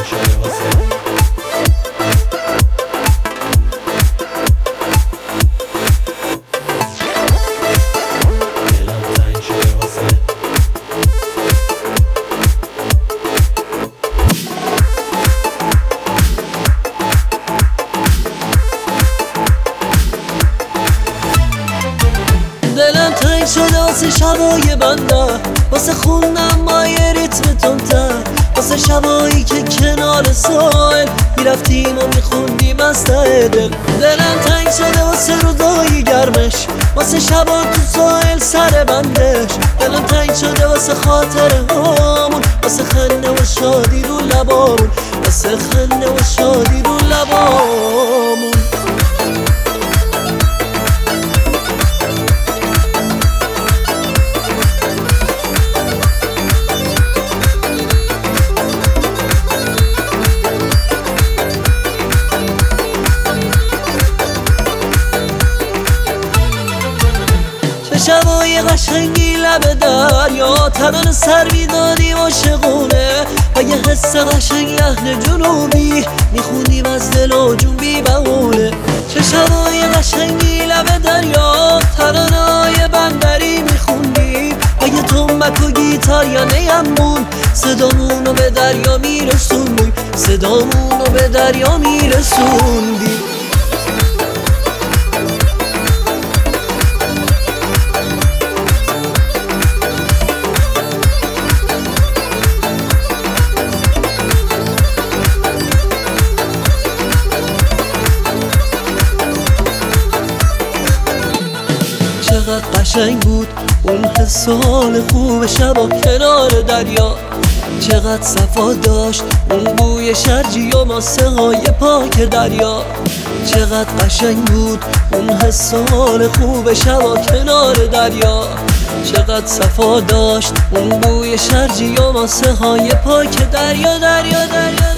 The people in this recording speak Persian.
دلم تنگ شده واسه شبای بنده، واسه خوندم با یه ریتم تندتر، واسه شبایی که کنار ساحل میرفتیم و میخوندیم از ته دل. دلم تنگ شده واسه روزای گرمش، واسه شبا تو ساحل سر بندش. دلم تنگ شده واسه خاطره هامون، واسه خنده و شادی رو لبامون، واسه خنده و شادی رو لبامون. شبای قشنگی لب دریا، تنان سر میدادیم عاشقونه و یه حس قشنگ لحن جنوبی میخوندیم از دل و جون بی بهونه. چه شبای قشنگی لب دریا، ترانه‌های بندری میخوندیم و یه تنبک و گیتار یا نیمون صدامونو به دریا میرسوندیم، صدامونو به دریا میرسوندیم. چقدر قشنگ بود اون حس و حال خوب شبا کنار دریا، چقدر صفا داشت اون بوی شرجی و ماسه های پاک دریا. چقدر قشنگ بود اون حس و حال خوب شبا کنار دریا، چقدر صفا داشت اون بوی شرجی و ماسه های پاک دریا.